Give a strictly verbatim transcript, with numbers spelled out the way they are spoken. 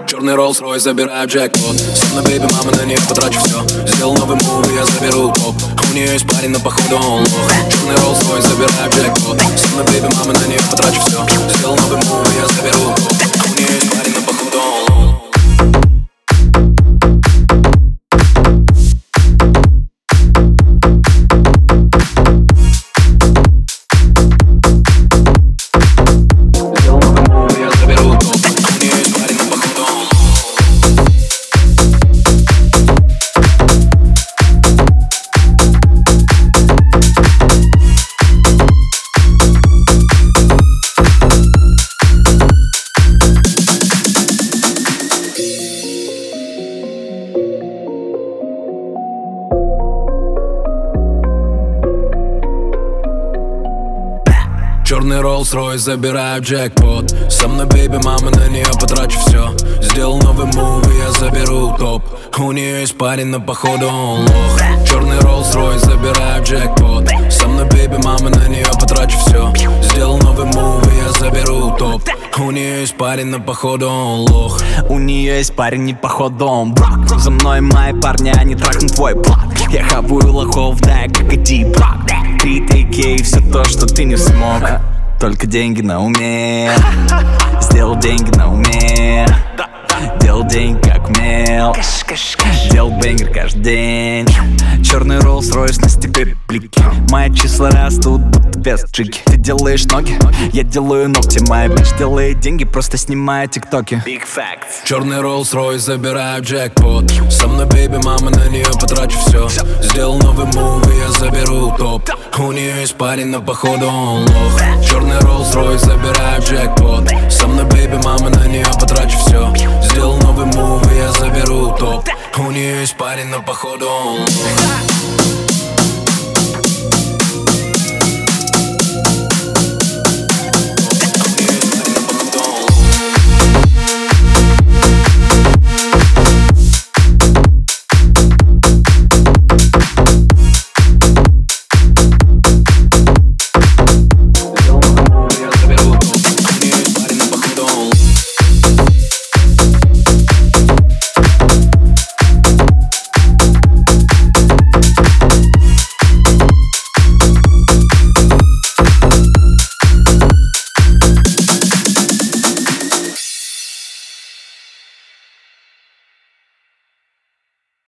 Черный Rolls-Royce, забираю джекпот. Со мной, бейби, мама, на нее потрачу все. Сделал новый мув, я заберу топ. У нее есть парень, но походу он лох. Черный Rolls-Royce, забираю джекпот. Со мной, бейби, мама, на нее потрачу все. Сделал новый мув, я заберу топ. У нее есть парень, но походу он лох. Черный Rolls-Royce, забираю джекпот. Со мной, бейби, мама, на нее потрачу все. Сделал новый мув, и я заберу топ. У нее есть парень, но походу он лох. Черный Rolls-Royce, забираю джекпот. Со мной, бейби, мама, на нее потрачу все. Сделал новый мув, и я заберу топ. У нее есть парень, но походу он лох. У нее есть парень, и походу он брак. За мной мои парни, они трахнут твой блок. Я хаваю лохов, да, я как иди брак. Три тейки и все то, что ты не смог. Только деньги на уме. Сделал деньги на уме. Делал деньги как умел. Делал бэнгер каждый день. Черный Rolls-Royce на степи плики. Мои числа растут, будто без джиги. Ты делаешь ноги, я делаю ногти. Моя бич делает деньги, просто снимая тиктоки. Big facts. Черный Rolls-Royce, забираю джекпот. Со мной, бейби, мама, на нее потрачу все. Сделал новый мув, и я заберу топ. У нее есть парень, но походу он лох. Черный Rolls-Royce, забираю джекпот. Со мной, бейби, мама, на нее потрачу все. Сделал новый мув, и я заберу топ. У нее есть парень, но походу он лох.